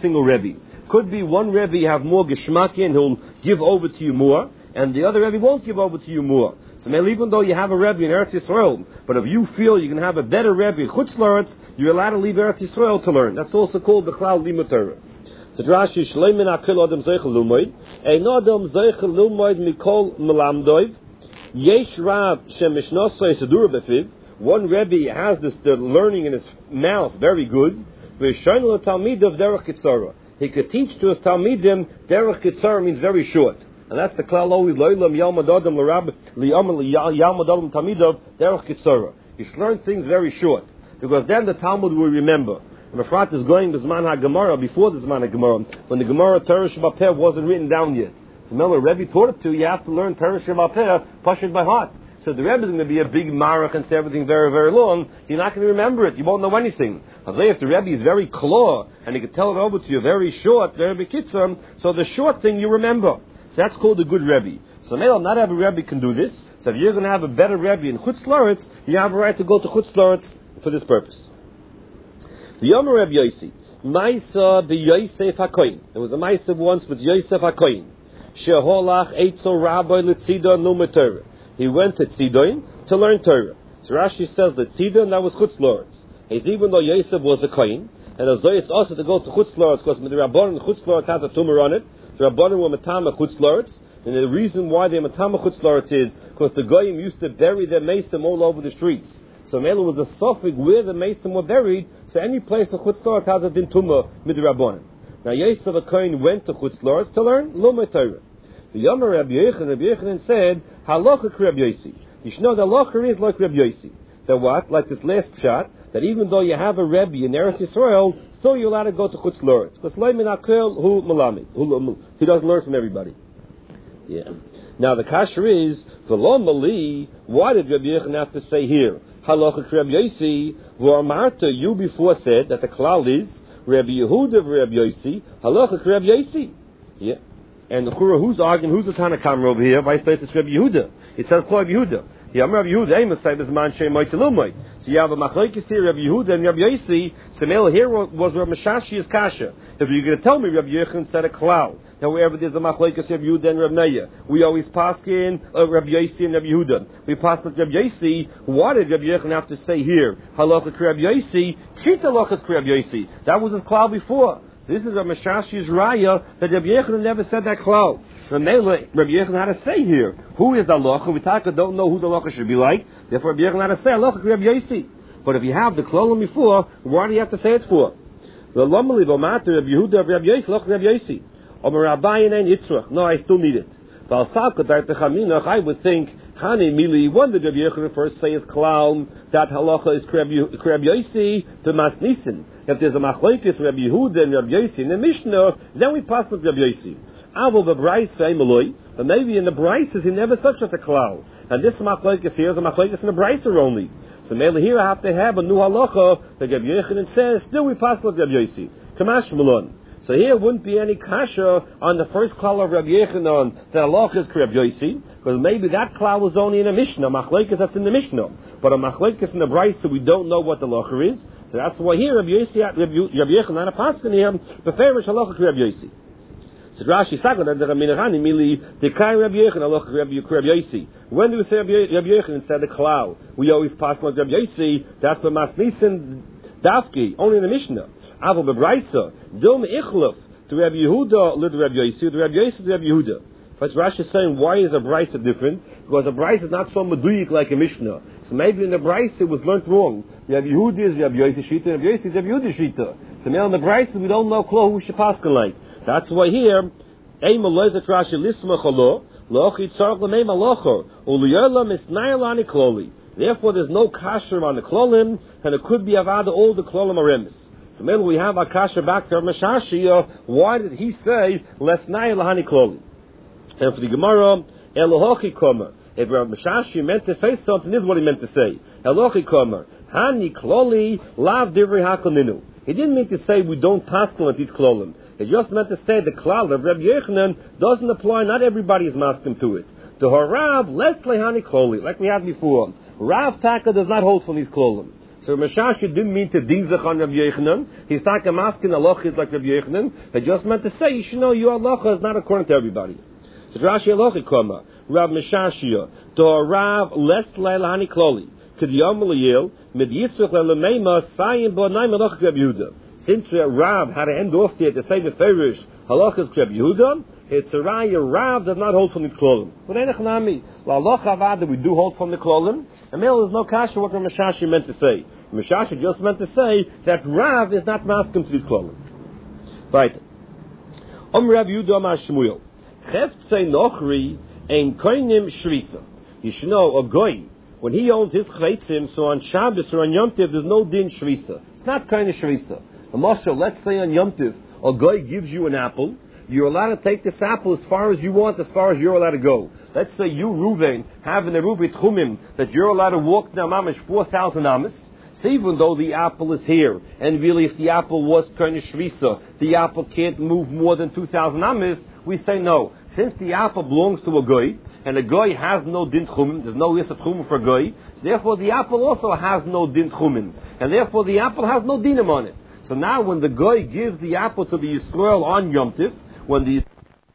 single Rebbe. Could be one Rebbe you have more geschmack in, who'll give over to you more, and the other Rebbe won't give over to you more. So maybe even though you have a Rebbe in Eretz Yisrael, but if you feel you can have a better Rebbe in Chutz La'aretz, you're allowed to leave Eretz Yisrael to learn. That's also called B'chlal Limud Torah. So Rashi Shleimin Akil Adam Zeichel Lumoid, Ein Adam Zeichel Lumoid Mikol Melamdoiv, Yesh Rav Shemishnosay Sedura Befiv. One Rebbe has the learning in his mouth very good. V'shayin l'talmidav derech kitzara. He could teach to his talmidim derech kitzara means very short, and that's the klal always lo'ilam yalmad adam l'rab yalmad adam talmidav derech kitzara. You should learn things very short, because then the Talmud will remember. And Efrat is going to Zman HaGemara, before the Zman HaGemara, when the Gemara Torah Sheba'al Peh wasn't written down yet. So remember, Rebbe taught it to you have to learn Torah Sheba'al Peh, pashut by heart. So the Rebbe is going to be a big marach and say everything very, very long. You're not going to remember it. You won't know anything. If the Rebbe is very claw and he can tell it over to you very short, very bekitzam, so the short thing you remember. So that's called a good Rebbe. So maybe not every Rebbe can do this. So if you're going to have a better Rebbe in Chutz La'aretz, you have a right to go to Chutz La'aretz for this purpose. The Yomer Rebbe Yossi, Maisa b'Yosef HaKoyin. There was a Maisa once with Yosef HaKoyin. Sheholach Eitzel Rabbi L'Tzidon Lumet Torah. He went to Tzidon to learn Torah. So Rashi says that Tzidon, that was Chutz La'aretz. Even though Yosef was a Kohen, and as though it's also to go to Chutz La'aretz, because the Rabbanon Chutz La'aretz has a tumor on it. The Rabbanon were Matama Chutz La'aretz, and the reason why they're Matama Chutz La'aretz is because the Goyim used to bury their Mesim all over the streets. So Mela was a suffix where the Mesim were buried, so any place of Chutz La'aretz has a din tumor with the Rabbanon. Now Yosef a Kohen went to Chutz La'aretz to learn Lumei Torah. The Yomer Rabbi Yochanan said, Halacha Rabbi Yossi. You should know the halacha is like Rabbi Yossi. So what? Like this last shot, that even though you have a Rebbe in Eretz Yisrael, still you're allowed to go to Chutz La'aretz. Because Leimin Akel Hu Malamid. He doesn't learn from everybody. Yeah. Now the kasher is, V'lo Mali, why did Rabbi Yochanan have to say here, Halacha Rabbi Yossi, V'amarta, you before said that the klal is, Rabbi Yehuda Rabbi Yossi, Halacha Rabbi Yossi. Yeah. And who's arguing? Who's the Tanakam over here? Vice versa, it's Rabbi Yehuda. It says Rabbi Yehuda. Yeah, Rabbi Yehuda. So you have a machlokes here, Rabbi Yehuda and Rabbi Yossi. So here was Rabbi Mashashi's kasha. If you're going to tell me Rabbi Yochanan said a klal, now wherever there's a machlokes Rabbi Yehuda and Rabbi Neya, we always pass in Rabbi Yossi and Rabbi Yehuda. We pass with Rabbi Yossi. What did Rabbi Yochanan have to say here? Halacha Rabbi Yossi, Shita halachas Rabbi Yossi. That was his klal before. So this is Rabbi Mashashi's raya that Rabbi Yochanan never said that klal. Rabbi Yochanan had to say here, who is the halacha? We don't know who the halacha should be like. Therefore, Rabbi Yochanan had to say halacha Rabbi Yossi. But if you have the klalim before, why do you have to say it for? The lomali v'mater Rabbi Yehuda of Rabbi Yossi, halacha Rabbi Yossi. Omer Rabbayin ein Yitzrach. No, I still need it. I would think, Hani Mili, when did Rabbi Yochanan first say his klal that halacha is Rabbi Yossi to Masnisin? If there's a machlokes Rabbi Yehuda and Rabbi Yossi in the Mishnah, then we pass with Rabbi Yossi. But maybe in the Braises he never such a klal. And this machlokes here is a machlokes in the Braiser only. So maybe here I have to have a new halacha that Rabbi Yochanan says, still we pass with Rabbi Yossi. Kamash Malon. So here wouldn't be any kasha on the first klal of Rabbi Yochanan that halacha is Rabbi Yossi, because maybe that klal was only in a Mishnah, machlokes that's in the Mishnah. But a machlokes in the Braiser we don't know what the halacha is. So that's why here Rabbi Yochanan a paskin here, beferish halacha Rabbi Yossi. So Rashi Sagad and the Raminahani Mili Dekai Rabbi Yochanan halacha Rabbi Yossi. When do we say Rabbi Yochanan instead of klal? We always pass like Rabbi Yossi. That's the Masnisin Dafki only in the Mishnah. Avo bebraisa dom ichlaf to Rabbi Yehuda lid Rabbi Yossi to Rabbi Yossi to Rabbi Yehuda. But Rashi is saying why is a brisa different? Because a brisa is not so meduyik like a Mishnah. So maybe in the brisa it was learnt wrong. Rabbi Yehuda is Rabbi Yossi shita, Rabbi Yossi is Rabbi Yehuda shita. So now in the brisa we don't know klo who should pass like. That's why here ein malazat Rashi lismach lo lochi tzarch lemei malacha uliyola misnayalani kloli. Therefore there's no kasher on the klolim and it could be avada all the klolim aremis. So maybe we have a kasha back to Mashashi. Why did he say lesnai lahani kloli? And for the Gemara, Elohochi Komer. If Mashashi meant to say something, this is what he meant to say. Elohochi Komer. Hani kloli lav divrei hakoninu. He didn't mean to say we don't paskel at these klolim. He just meant to say the klal of Rabbi Yochanan doesn't apply. Not everybody is masking to it. To Harav, less lehani kloli, like we had before. Rav Taka does not hold from these klolim. So Mashashi didn't mean to dingzach on Rabbi Yochanan. He's talking masking halacha is like Rabbi Yochanan. He just meant to say, you should know your halacha is not according to everybody. So Rashi halacha kama Rav Mashashia to Rav less leilani kloli k'diyam l'yil mid yitzvach le'lemeima sayim b'nai halacha Rabbi Yehuda. Since Rav had to end off there to say the Ferish halachas Rabbi Yehuda, it's a raya Rav does not hold from the klolim. But enechnami la halacha avada we do hold from the klolim. And there is no kasha what Rav Mashashi meant to say. Mashashi just meant to say that Rav is not masking to these klolim. Right. Rav Yehuda Amar Shmuel. Cheftzei nochri ein koinim shrisa. You should know, a goy, when he owns his chveitzim, so on Shabbos or on Yom Tov, there's no din shrisa. It's not koinim shrisa. A moshe, let's say on Yom Tov, a goy gives you an apple, you're allowed to take this apple as far as you want, as far as you're allowed to go. Let's say you, Ruvain, have in the Ruvit Chumim that you're allowed to walk now mamish 4,000 amas. So even though the apple is here, and really if the apple was koine shrisa, the apple can't move more than 2,000 amas, we say no. Since the apple belongs to a goy, and a goy has no din chumim, there's no list of chumim for goy, therefore the apple also has no din chumim, and therefore the apple has no dinim on it. So now when the goy gives the apple to the Yisrael on Yom Tiv, when the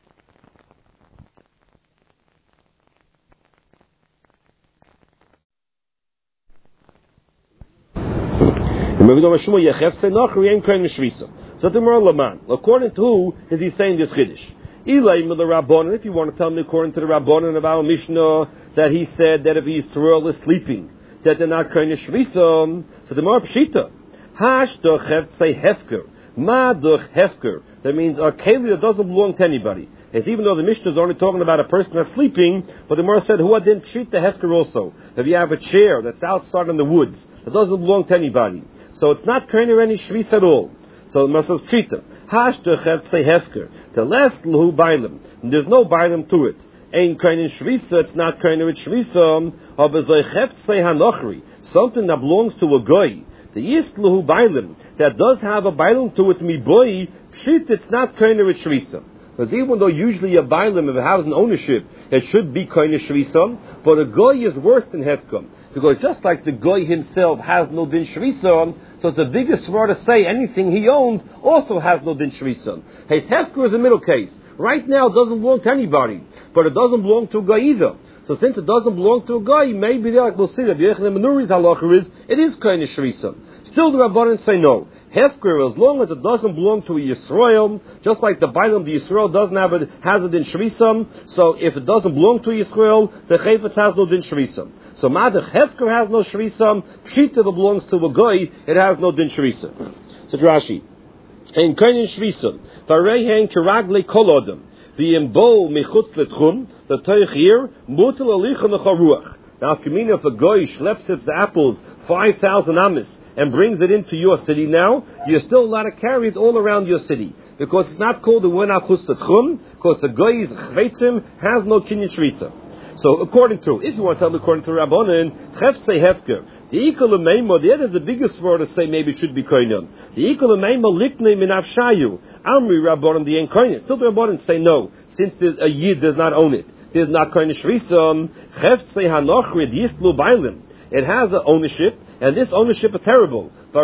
so the Laman, according to who is he saying this chiddush? If you want to tell me according to the Rabbanon of our Mishnah that he said that if Yisrael is sleeping that they're not koine shvisa, so the more pshita hash doch heftzei hefker ma doch hefker, that means a keli that doesn't belong to anybody. It's even though the Mishnah is only talking about a person that's sleeping, but the Gemara said, who didn't treat the hefker also? If you have a chair that's outside in the woods, that doesn't belong to anybody. So it's not kind of any shvis at all. So the Gemara says, treat them. Hash to say hefker. The last lahu bailim. There's no bailim to it. Ain't kind of shvisa, it's not kind of shvisa. Something that belongs to a goy. The yist lahu bailim. That does have a bailim to it, mi boy. Pshit, it's not kind of shvisa. Because even though usually a bailim, if it has an ownership, it should be kind of shvisam, but a goy is worse than hefkam. Because just like the goy himself has no din shvisam, so it's the biggest word to say anything he owns also has no din shvisam. His hefker is a middle case. Right now it doesn't belong to anybody, but it doesn't belong to a goy either. So since it doesn't belong to a goy, maybe like we'll see that the Yochanan ben Nuri's halacha is, it is kind of shvisam. Still the Rabbanan say no. Hefker, as long as it doesn't belong to a Yisrael, just like the Bailam, the Yisrael doesn't have it, has it in Shvisam, so if it doesn't belong to Yisrael, the Chayfetz has no din Shvisam. So Madach Hefker has no Shvisam, Pshita that belongs to a Goy, it has no din Shvisam. So Rashi, in Kainin Shvisam, Varehen Kiragle Kolodam, the Imbo Mechutz Letchum, the Teich here, Mutal Alichan Necharuach. Now if Kamina, if a Goy schleps its apples 5,000 amis, and brings it into your city now, you're still allowed to carry it all around your city. Because it's not called the Wena Chustat because the Goy's Chveitzim has no Kinyan Shrisa. So according to, if you want to tell me according to Rabbanan, Chefsei Hefker, the Ikal Meima, the other is the biggest word to say maybe it should be Koinam. The Ikal Meima Likne Min Avshayu, Amri Rabbanan, the ain't Koinam. Still the Rabbanan say no, since a Yid does not own it. There's not Koinam Shrisa, Chefsei Hanochrid Yislu Bailim. It has an ownership, and this ownership is terrible. The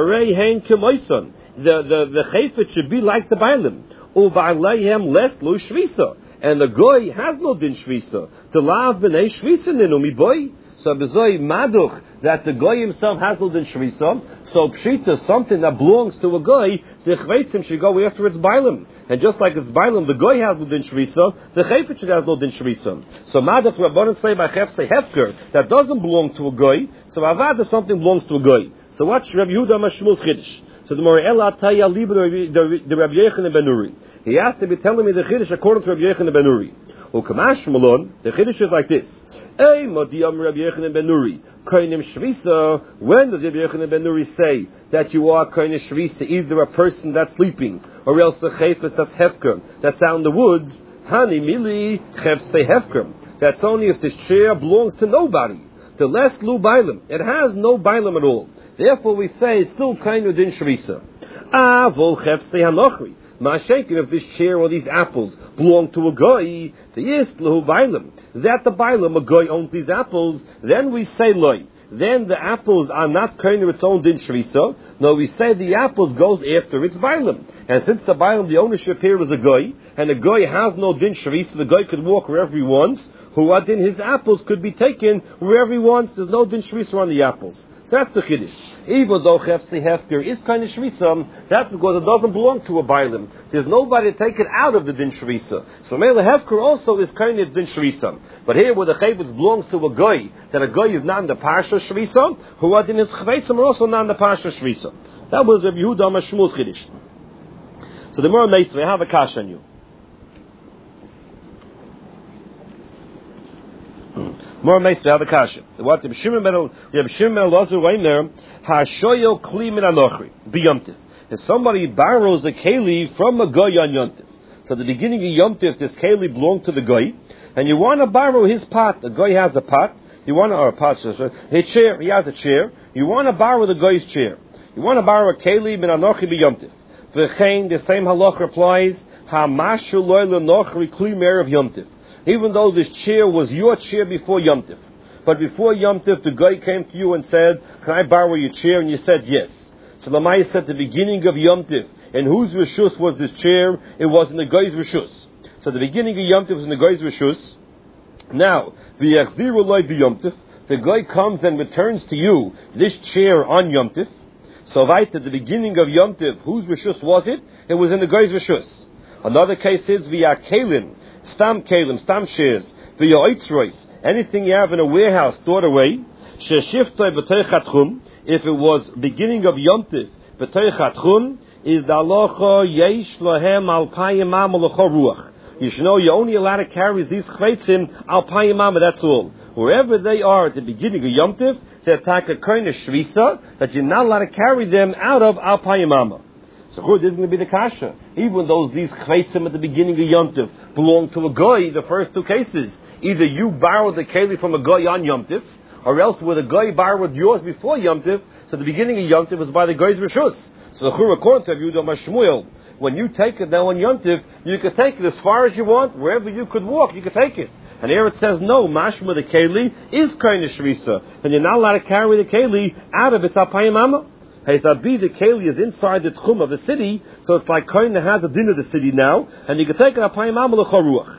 chayfet should be like the bailim. U'ba'alayhem less lo shvisa. And the goy has no din shvisa. To lav b'nei shvisa ninu mi boy. So b'zoi maduch, that the goy himself has no din shvisa. So pshita, something that belongs to a goy, the chveitzim should go after its bailim. And just like it's bailim, the goy has no din shvisa, the chayfet should have no din shvisa. So maduch, Rabbanan say by chefsei hefker, that doesn't belong to a goy, so avada something belongs to a goy. So watch Rabbi Yehuda Mashmul's chiddush. So the Morella Taya Liba the Rabbi Yochanan ben Nuri. He asked to be telling me the chiddush according to Rabbi Yochanan ben Nuri. Ukamash Malon, the chiddush is like this. Ey Modiyam Rabbi Yochanan ben Nuri. Koinim Shvisa. When does Rabbi Yochanan ben Nuri say that you are Koinim Shvisa, either a person that's sleeping, or else a chayfus that's hefker, that's out in the woods? Hani Mili Chefsei Hefker. That's only if this chair belongs to nobody. The less lu bailim. It has no bailim at all. Therefore we say it's still kind of din shrisa. Vol chefsei hanochri. Ma'ashenkin, if this chair or these apples belong to a goy, the yist lahu bailim. That the bailim, a goy owns these apples, then we say loy. then the apples are not kind of its own din shrisa. No, we say the apples goes after its bailim. And since the bailim, the ownership here is a goy, and the goy has no din shrisa, the goy could walk wherever he wants, who are din, his apples could be taken wherever he wants, there's no din shrisa on the apples. So that's the chiddush. Even though Chefsi Hefker is kind of Shvisa, that's because it doesn't belong to a Bailim. There's nobody to take it out of the Din Shvisa. So Mele Hefker also is kind of Din Shvisa. But here where the Chavetz belongs to a Goy, that a Goy is not in the Parsha Shvisa, who are in his Chavetzim are also not in the Parsha Shvisa. That was Rabbi Yehuda Mashmul Chiddush. So the more Meisvei, I have a kash on you. More Meisvei, I have a kash. What the Shimon ben Elazar right there, Hashoyo Kli Min Anochri, B'Yomtiv. If somebody borrows a keli from a Goy on Yomtiv, so at the beginning of Yomtiv, this keli belonged to the Goy, and you want to borrow his pot. The Goy has a pot. You want to, or a pot, his chair. He has a chair. You want to borrow the Goy's chair. You want to borrow a keli Min Anochri B'Yomtiv. V'chein, the same halach applies. Hamashu Loy L'Nochri Kli Me'erev Yomtiv. Even though this chair was your chair before Yomtiv. But before Yom Tif, the guy came to you and said, "Can I borrow your chair?" And you said yes. So the Lamai said, the beginning of Yom Tif, and whose reshus was this chair? It was in the guy's reshus. So the beginning of Yom Tif was in the guy's reshus. Now, v'yachziru loy b'Yom Tif, the guy comes and returns to you this chair on Yom Tif. So right at the beginning of Yom Tif, whose reshus was it? It was in the guy's reshus. Another case is v'yakelim, stam kelim, stam shares, v'ya'oitzrois. Anything you have in a warehouse stored away, if it was beginning of Yom Tif, is the halacha yesh lahem alpayim mama l'chol ruach. You should know you're only allowed to carry these chveitzim alpayim mama, that's all. Wherever they are at the beginning of Yom Tif, they attack a kind of shvisa, that you're not allowed to carry them out of alpayim mama. So this is going to be the kasha. Even though these chveitzim at the beginning of Yom Tif belong to a goy, the first two cases, either you borrowed the keli from a goy on Yom Tif, or else where the goy borrowed yours before Yom Tif, so the beginning of Yom Tif was by the goy's reshus. So the Chur according to Yehuda Mashmuel, when you take it now on Yom Tif, you can take it as far as you want, wherever you could walk, you can take it. And here it says, no, mashma the keli is kind of shvisa, and you're not allowed to carry the keli out of its apayim amma. Hey, Zabi, the keli is inside the tchum of the city, so it's like kind of has a din of the city now, and you can take it apayim amma l'chol ruach.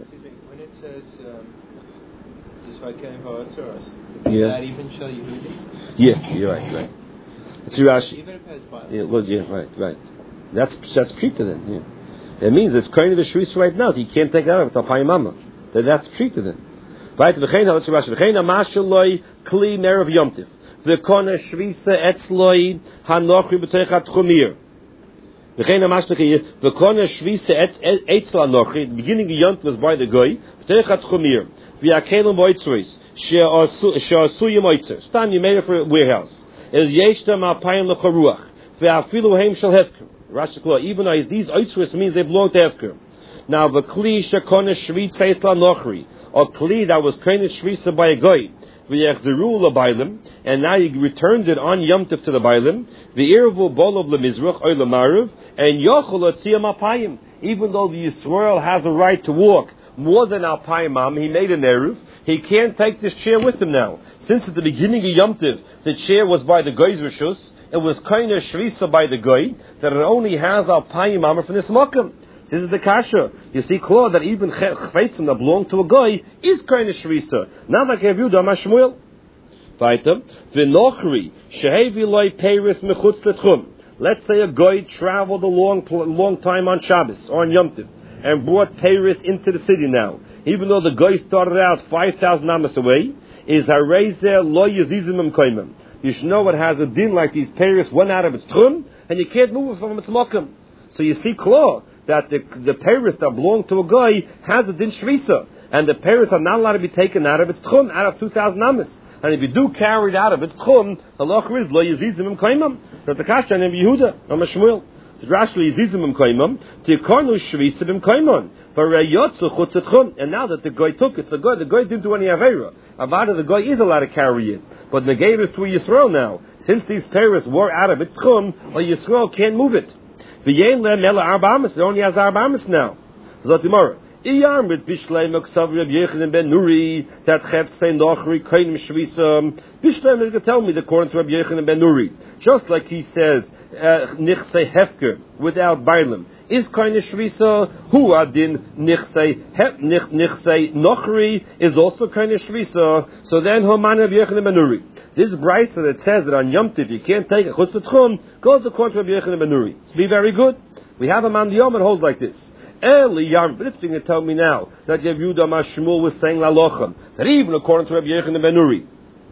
Yeah. That even show Yehudi? Yeah, you're right. It's Rashi. Even if it has Bible. Yeah, well, yeah, right. That's pshita then. Yeah, it means it's kind of the shvis right now. So you can't take it out of it. Alpayim mama. That's pshita then. Right. V'chein ha'otz Rashi. V'chein ha'mashaloi kli merev yomtiv. V'kona shvisa etzloi hanochri b'teichat chumir. V'chein ha'mashaloi v'kona shvisa etzla hanochri. The beginning of yomtiv was by the goy. B'teichat chumir. V'yakelim boitzris. She'asuyim oitzer. Stam, you made it for a warehouse. Is yeshtam alpayim l'charuach. Ve'afilu heim shel hefker. Rashi Klo, even though these oitzris means they belong to hefker. Now, v'kli shekona shvitz eisla nochri. Or kli that was trained shvitza by a goy. V'yechzeru l'bailim. And now you returned it on Yom Tif to the bailim. V'irvu bolov l'mizrach or l'maruv. And yochol l'tziyam alpayim. Even though the Yisrael has a right to walk more than alpayim am, he made an eruv. He can't take this chair with him now. Since at the beginning of Yom Tiv, the chair was by the goy's reshus, it was kind of shvisa by the goy, that it only has alpayim amar from this makam. This is the kasha. You see, Claude, that even chveitzim that belong to a goy is kind of shvisa. Not like Rabbi Yehuda Mashmuel. Weiter. V'nochri shehevi loy peiris mechutz letchum. Let's say a goy traveled a long time on Shabbos or on Yom Tiv and brought peiris into the city now. Even though the guy started out 5,000 amas away, is harezer lo yezizim koimim. You should know it has a din like these peiros went out of its tchum, and you can't move it from its mokum. So you see, Klo, that the peiros that belong to a guy has a din shvisa, and the peiros are not allowed to be taken out of its tchum, out of 2,000 amas. And if you do carry it out of its tchum, the loch is lo yezizim koimim. That's the kasha and Yehuda, or Mashmuel. And now that the guy took it, so the guy didn't do any avera. Avada, the guy is allowed to carry it, but the gave is to Yisrael now. Since these peiros were out of its tchum, Yisrael can't move it. It only has arba amas now. Iyam with Bishleim Ksav Reb Yochanan ben Nuri that Chef say Nochri Kainim Shvisa. Bishleim is going to tell me the according to Reb Yochanan ben Nuri, just like he says Nichsei Hefker without Bailam is Kainim Shvisa. Who adin Nichsei Nochri is also Kainim Shvisa. So then Haman Reb Yochanan ben Nuri. This brisa that says that on Yom Tiv you can't take a chutz tchum goes according to Reb Yochanan ben Nuri. Be very good. We have a man the Yom that holds like this. But it's going to tell me now that Reb Yehuda Mashmuel was saying lalocham that even according to Reb Yochanan ben Nuri,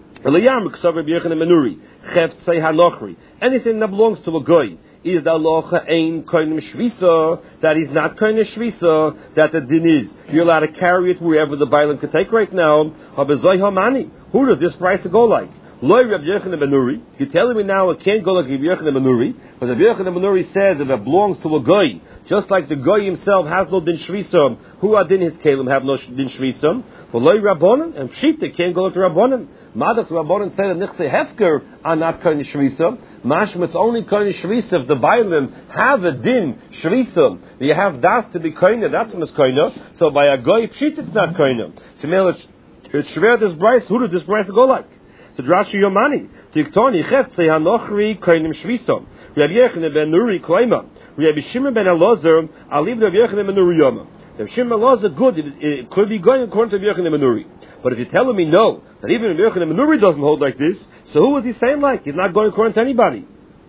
anything that belongs to a goy is the alocha ein koinim shvisa, that is not koinim shvisa, that the din is you're allowed to carry it wherever the bailam can take right now. Who does this price go like? Loi Reb Yochanan ben Nuri. You're telling me now it can't go like Reb Yochanan ben Nuri, because Reb Yochanan ben Nuri says that it belongs to a goy, just like the goy himself has no din shvisam. Who are din his kelim have no din shvisam? For Loi Rabbanan and Pshita can't go to Rabbanan. Madas Rabbanan say that Nichsei Hefker are not koine shvisam. Mashma it's only koine shvisam if the bailim have a din shvisam. You have das to be koine. That's when it's koine. So by a goy Pshita it's not koine. So it's shver this price. Who did this price go like? So Drashi Yomani, Tiktoni Chetzei Hanochri Kainim Shvisam. Rabbi Yochanan ben Nuri Klaima. Rabbi Shimon ben Elazar, Aliv Rabbi Yochanan ben Nuri Yoma. Rabbi Shimon ben Elazar, good, it could be going according to Rabbi Yochanan ben Nuri. But if you're telling me no, that even Rabbi Yochanan ben Nuri doesn't hold like this, so who is he saying like? He's not going according to anybody.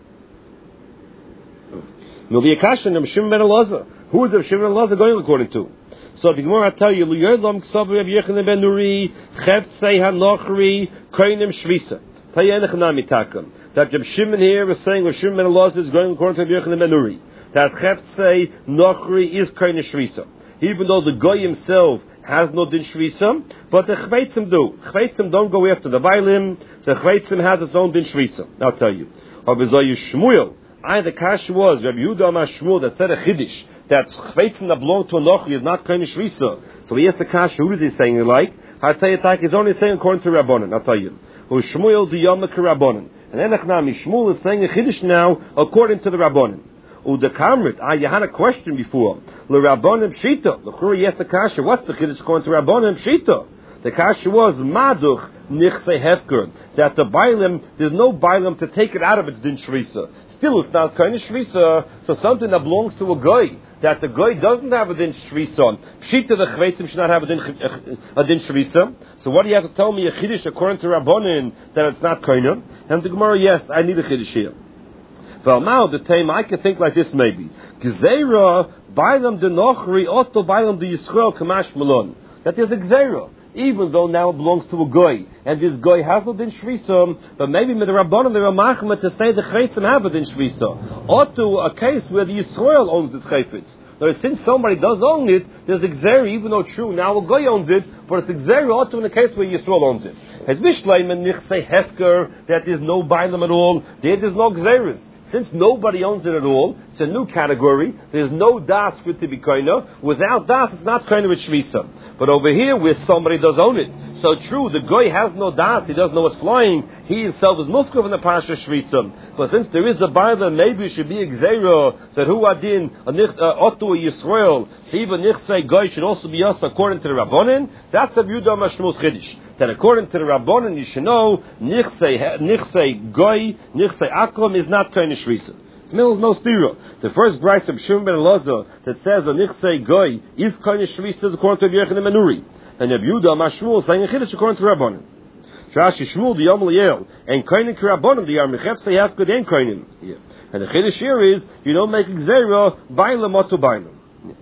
There'll be a question of Shimon ben Elazar. Who is Rabbi Shimon ben Elazar going according to? So the Gemara tell you, L'yodlam Ksav Reb Yochanan ben Nuri, Cheftzei Hanochri, Kainim Shvisa. Tell you Enechanami Takam. That Reb Shimon here is saying Reb Shimon ben Elazar is going according to Reb Yochanan ben Nuri. That Cheftzei Nochri is Kainim Shvisa. Even though the Goy himself has no din Shvisa, but the Chveitzim do. Chveitzim don't go after the Bailim, the Chveitzim has its own din Shvisa. I'll tell you. Abizayu Shmuel. The kash was Rabbi Yehuda Shmuel that said a chiddush that chveitzim that belong to a nochri is not koine shvisa. So he asked the kash, who is he saying it like? I'll tell you, he's only saying according to Rabbanan. I'll tell you. Who Shmuel the Yom Rabbanan. And then Shmuel is saying a chiddush now according to the Rabbanan. The kamrit, you had a question before. Le Rabbanan Pshita. The Churi asked the kash, what's the chiddush according to Rabbanan Pshita? The kasha was maduch nichsei hefker, that the bailim, there's no bailim to take it out of its din shvisa. Still, it's not kind of shvisa, so something that belongs to a goy, that the goy doesn't have a din shvisa. Pshita the chveitzim should not have a din shvisa. So what do you have to tell me a chiddush according to Rabbanan that it's not kind of? And the Gemara, yes, I need a chiddush here. Well, now the time I can think like this maybe. Gzeira bailam de nochri otto bailam de Yisrael kamash malon. That there's a gzeira. Even though now it belongs to a goy, and this goy has no din shvisa, but maybe with the Rabbanan they were machma to say the chaytzim have a din shvisa, or to a case where the Yisrael owns this chaytz. Now, since somebody does own it, there's a gzeri, even though true now a goy owns it, but it's a gzeri also in a case where Yisrael owns it. As Mishleim and Nichsei Hefker, that there's no bailam at all, there's no gzeris. Since nobody owns it at all, it's a new category. There's no das for it to be koina. Without das, it's not koina with shvisa. But over here, where somebody does own it, so true, the goy has no das. He doesn't know what's flying. He himself is mufkav in the parasha shvisa. But since there is a bailam, maybe it should be a gzeira that who adin otu Yisrael. So even nichsei goy should also be us according to the Rabbanan. That's a Yehuda Mashmuel's chiddush. That according to the Rabbanan, you should know nichsei goy, nichsei akom is not koine shvisa. There's no stira. The first brayse of Shimon ben Elazar that says a nichsei goy is koine shvisa is according to Rabbi Yochanan ben Nuri, and Rabbi Yehuda Mashmuel saying a chiddush according to Rabbanan. Rashi Shmuel the Yom Liel and koine Rabbanan the Yom Cheftzei Hefker and koine. And the chiddush here is you don't make gzeira bailam oto bailam.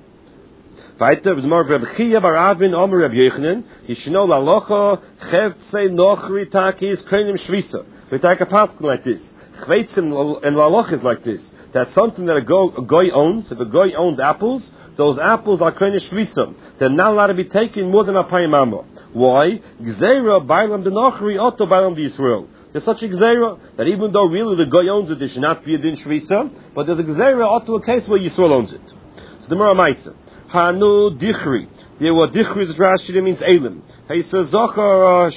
Weiter, was more Reb Chia bar Avin Omer Reb Yochanan, Yishno lalocha chevtzei nochri taki is koinim shvisa. We take a pasuk like this. Chveitzim and laloch is like this. That's something that a goy owns. If a goy owns apples, those apples are koinim shvisa. They're not allowed to be taken more than a payim amma. Why? Gzeira bailam de nochri oto bailam de Yisrael. There's such a gzeira that even though really the goy owns it, there should not be a din shvisa, but there's a gzeira oto a case where Yisrael owns it. So the Mara Maisa. Hanu dichri. There were dichri, Rashi means elim. He says zachar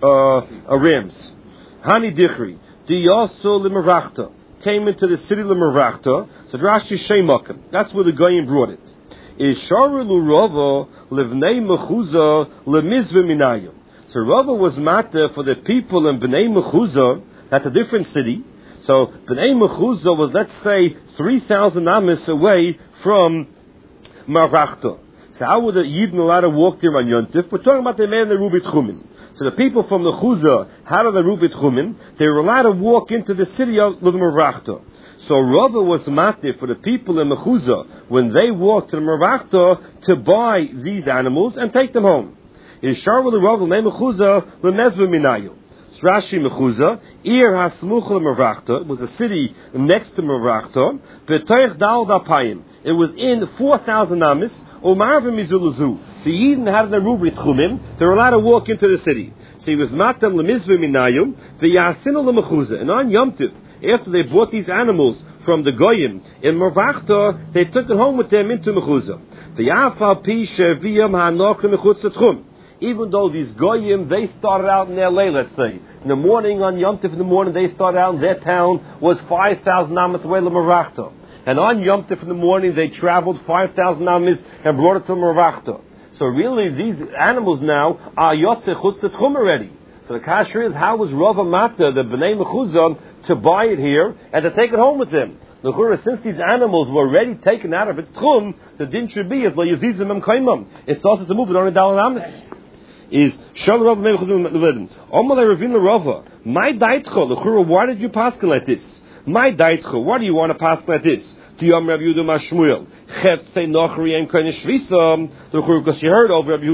rams. Hani dichri. Diyaso limerachta. Came into the city limerachta. So Rashi sheimakim. That's where the goyim brought it. Isharu Rava livnei mechuza lemizvah minayim. So Rava was matter for the people in Bnei Mechuza. That's a different city. So Bnei Mechuza was, let's say, 3,000 amis away from Marachta. So how would the Yidden allowed to walk there on Yontif? We're talking about the man in the Rubit Chumin. So the people from the Chuza, out of the Rubit Chumin, they were allowed to walk into the city of Marachta. So Rava was matir for the people in Mechuza when they walked to the Marachta to buy these animals and take them home. Ishar with the Rava Mechuza lemezva minayu. Rashi Mechuza, Ir Hasmuch Marachta, was a city next to Marachta. B'toich dal dapayim. It was in 4,000 amis. Umarvim mizuluzu. The Yidden had an arubrit chumim. They were allowed to walk into the city. So he was matam lemizva minayum. V'yasinu lemechuza. And on Yom Tiv, after they bought these animals from the Goyim in Marachta, they took it home with them into Mechuza. V'yafal pi sheviyam hanochim mechutz tchum. Even though these Goyim, they started out in LA, let's say. In the morning, on Yom Tif in the morning, they started out in their town, was 5,000 amis away to Marachta. And on Yom Tif in the morning, they traveled 5,000 amis and brought it to Marachta. So really, these animals now are Yotze Chutz Tchum already. So the kasher is, how was Rava Mata, the Bnei Mechuzah, to buy it here and to take it home with them? Since these animals were already taken out of its tchum, the din should be, as lo yazizim em kaimam. It's also to move it on a dalal amis. Is Shal Rav Mechuzim Levidim. Omalei Ravin Rava. My daitcho, Lechura, why did you paskin like this? My daitcho, why do you want to paskin like this? To Yom Rav Yehuda Mashmuel. Cheft say Nochri and Koine Shvisa. Lechura, because you heard of Rav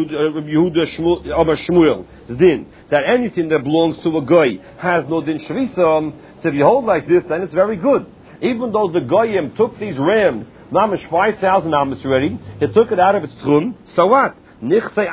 Yehuda Shmuel. Din that anything that belongs to a guy has no din Shvisa. So if you hold like this, then it's very good. Even though the Goyim took these rams, Namish 5,000 amis already, he took it out of its tchum. So what? So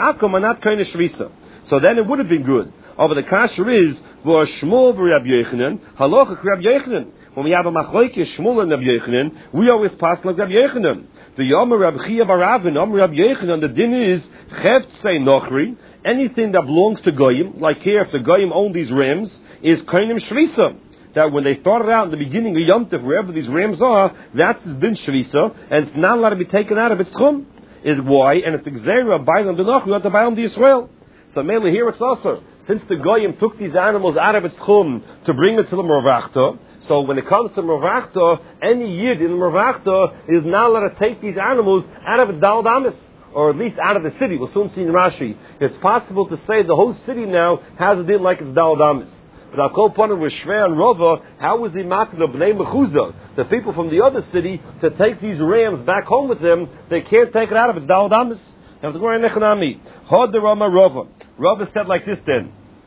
then it would have been good. But the kasher is Shmuel v'Rab Yochanan, halacha Rab Yochanan. When we have a machlokes Shmuel and Rab Yochanan, we always pass like Rab Yochanan. The Yom Rab Chia Baravin, Rab Yochanan. The din is cheft say nochri. Anything that belongs to goyim, like here, if the goyim own these rams, is kainim shvisa. That when they started out in the beginning of Yom Tov, wherever these rams are, that's din shvisa, and it's not allowed to be taken out of its chum. Is why, and if the Gzera buy them B'noch, we have to buy them the Yisrael. So mainly here it's also, since the Goyim took these animals out of its chum to bring it to the Mervachta, so when it comes to Mervachta, any Yid in Mervachta is not allowed to take these animals out of its Dalad Amis, or at least out of the city. We'll soon see in Rashi. It's possible to say the whole city now has a din like its Dalad Amis. But I'll call upon him with Shvei and Rava, how was he making the Bnei Mechuza, the people from the other city, to take these rams back home with them? They can't take it out of it. Dalad Amis. Have to go around Nechanami. Hod the Rama Rava. Rava said like this then.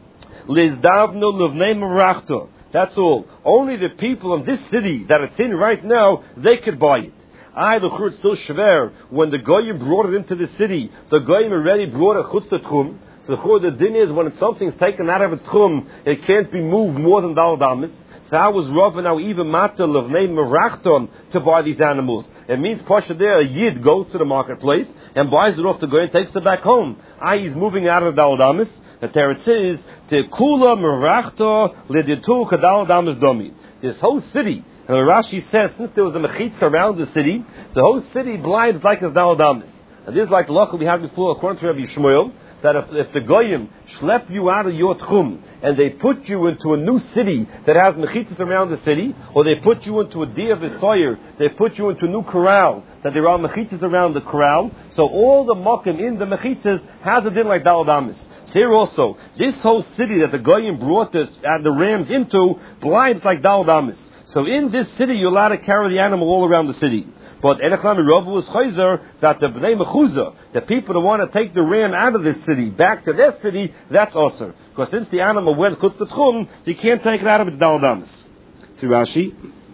Lizdavnu Levnei Merachta. That's all. Only the people of this city that it's in right now, they could buy it. The chutz still shver. When the Goyim brought it into the city, the Goyim already brought a chutz tchum. So the din is when something's taken out of its tchum, it can't be moved more than dalad amis. So how was Rav now even matal of name merachton to buy these animals? It means pasha there a yid goes to the marketplace and buys it off the guy and takes it back home. He's moving out of the dalad amis. And there it says te kula merachto leditu kadalad amis domi. This whole city, and Rashi says since there was a mechitz around the city, the whole city blinds like a dalad amis. And this is like the law we had before according to Rabbi Shmuel, that if the Goyim schlep you out of your tchum and they put you into a new city that has mechitzas around the city, or they put you into a dia v'soyer, they put you into a new corral that there are mechitzas around the corral, so all the makim in the mechitzas has a din like dalad amis. Here also, this whole city that the Goyim brought the rams into blinds like dalad amis. So in this city you're allowed to carry the animal all around the city. But Enechlami Rav was chayzer that the Bnei Mechuza, the people that want to take the ram out of this city back to their city, that's osur. Because since the animal went chutz tchum, you can't take it out of its dalad amis. See Rashi.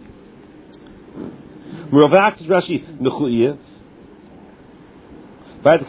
Rav asked Rashi Mechuye. If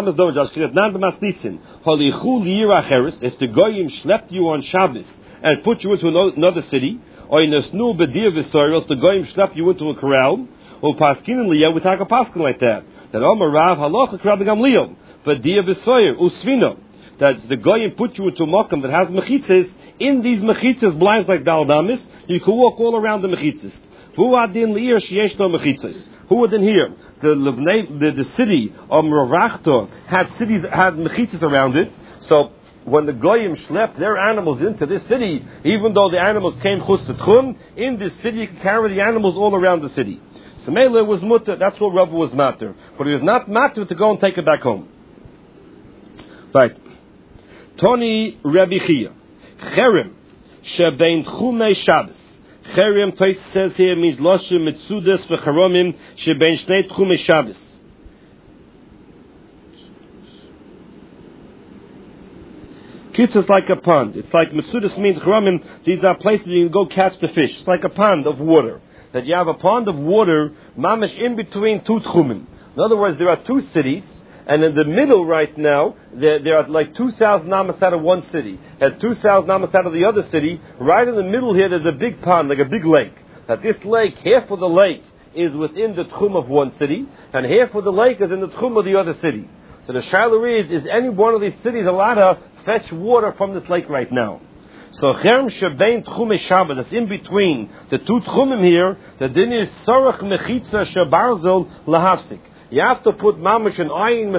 the Goyim slept you on Shabbos and put you into another city, or in a snu bedir v'soyer, the Goyim slept you into a corral, or paskin and liyah, we take a paskin like that. That Omar Rav halacha krab gamliel, bedir v'soyer usvino. That the Goyim put you into a makam that has mechitzas. In these mechitzas, blinds like dalad amis, you can walk all around the mechitzas. Who are in here? the city of Merachta had mechitzas around it. So when the goyim schlepped their animals into this city, even though the animals came chutz to tchum, in this city you could carry the animals all around the city. So Mele was mutter. That's what Rabbi was matter, but he was not matter to go and take it back home. Right. Tony Rabbi Chia Cherem shebein tchumei Shabbos. Cherem, Tais says here, means Loshe Mitzudas v'Cheromim shebein shnei tchumei Shabbos. Kitz is like a pond. It's like Mitzudas means Cheromim. These are places you can go catch the fish. It's like a pond of water. That you have a pond of water, mamish in between two tchumim. In other words, there are two cities, and in the middle right now, there are like 2,000 amas out of one city, and 2,000 amas out of the other city. Right in the middle here, there's a big pond, like a big lake. That this lake, half of the lake is within the tchum of one city, and half of the lake is in the tchum of the other city. So the shaila is any one of these cities allowed to fetch water from this lake right now? So Cherem shebein tchumei Shabbos, that's in between the two tchumim here, the din is Sarach Mechitza Shebarzel Lahafsik. You have to put mamish an iron